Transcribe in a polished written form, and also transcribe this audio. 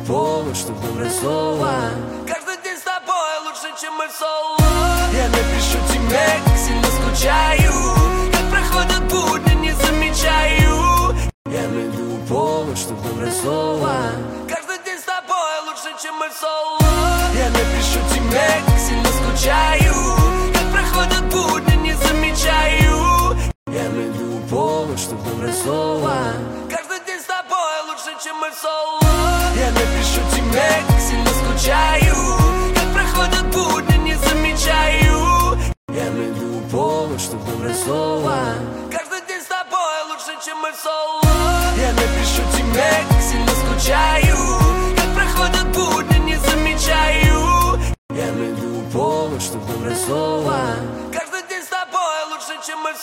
повод, чтоб доброе слово. Каждый день с тобой лучше, чем мы в соло. Я напишу тебе, как сильно скучаю, Как проходят будни, не замечаю. я найду повод, чтоб доброе слово. Каждый день с тобой лучше, чем мы в соло. Я напишу тебе, как сильно скучаю, Как проходят будни, не замечаю. я найду повод, чтоб доброе слово. Каждый день с тобой лучше, чем мы в соло. Я напишу тебе, как сильно скучаю, Как проходят будни, не замечаю. я найду повод, чтоб доброе слово. Каждый день с тобой лучше, чем мы в соло. Я напишу тебе, как сильно скучаю, Как проходят будни, не замечаю. я найду повод, чтоб доброе слово.